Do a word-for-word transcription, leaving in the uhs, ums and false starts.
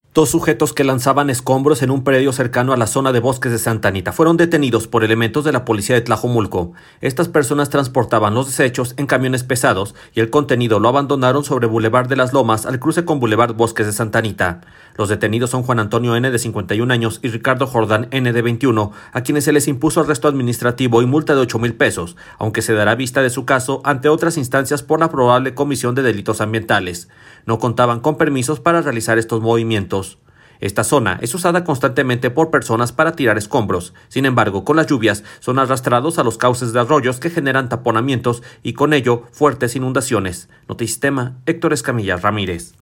Dos sujetos que lanzaban escombros en un predio cercano a la zona de Bosques de Santa Anita fueron detenidos por elementos de la policía de Tlajomulco. Estas personas transportaban los desechos en camiones pesados y el contenido lo abandonaron sobre Boulevard de las Lomas al cruce con Boulevard Bosques de Santa Anita. Los detenidos son Juan Antonio N., de cincuenta y un años, y Ricardo Jordán N., de veintiuno, a quienes se les impuso arresto administrativo y multa de ocho mil pesos, aunque se dará vista de su caso ante otras instancias por la probable comisión de delitos ambientales. No contaban con permisos para realizar estos movimientos. Esta zona es usada constantemente por personas para tirar escombros. Sin embargo, con las lluvias son arrastrados a los cauces de arroyos que generan taponamientos y con ello fuertes inundaciones. Notisistema, Héctor Escamilla Ramírez.